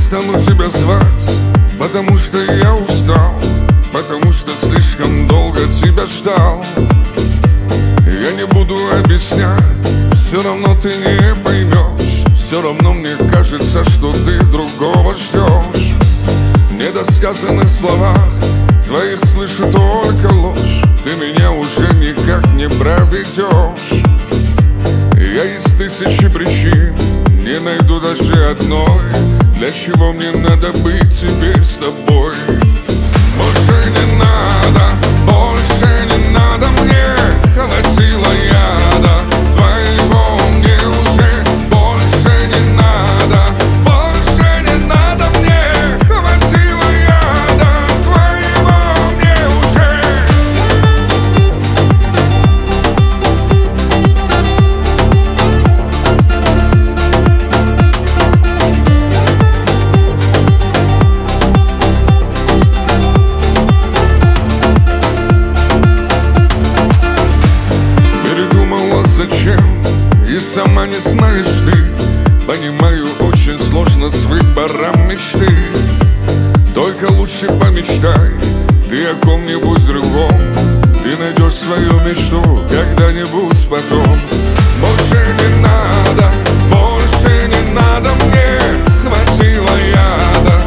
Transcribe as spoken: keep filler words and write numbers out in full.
стану тебя звать, потому что я устал, потому что слишком долго тебя ждал. Я не буду объяснять, все равно ты не поймешь. Все равно мне кажется, что ты другого ждешь. В недосказанных словах твоих слышу только ложь. Ты меня уже никак не проведешь. Я из тысячи причин не найду даже одной, для чего мне надо быть теперь с тобой. Больше не надо, больше не надо мне, хватило яда твоего мне уже. Больше не надо, больше не надо мне, хватило яда твоего мне уже. Зачем? И сама не знаешь ты. Понимаю, очень сложно с выбором мечты. Только лучше помечтай ты о ком-нибудь другом. Ты найдешь свою мечту когда-нибудь потом. Больше не надо, больше не надо мне, хватило яда